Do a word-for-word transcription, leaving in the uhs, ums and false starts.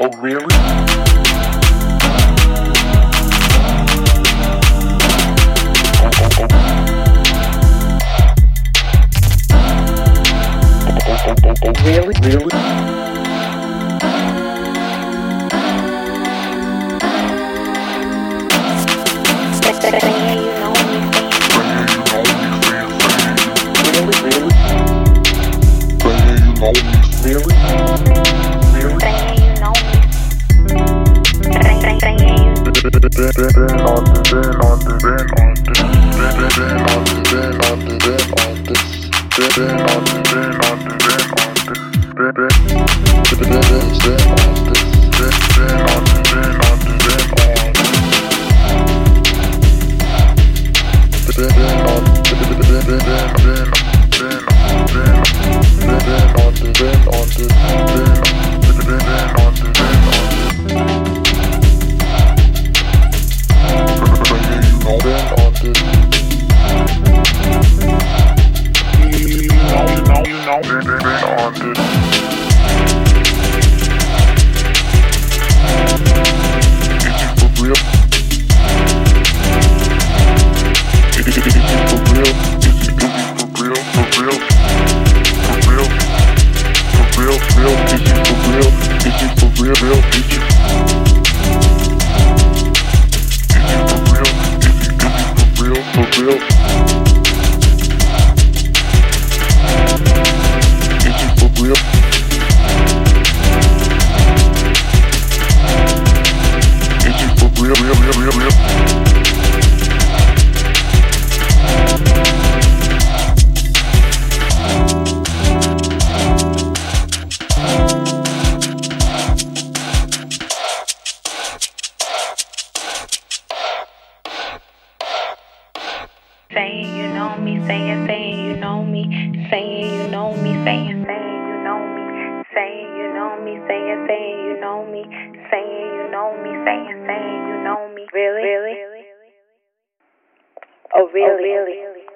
Oh, really? Oh, oh, oh. Oh, oh, oh, oh, really? Really? Saying you know me, saying, saying you know me, saying you know me, saying, saying you know me, saying you know me, saying, saying you know me, saying you know me, saying, saying you know me. Really? Really? Oh, really? Oh, really?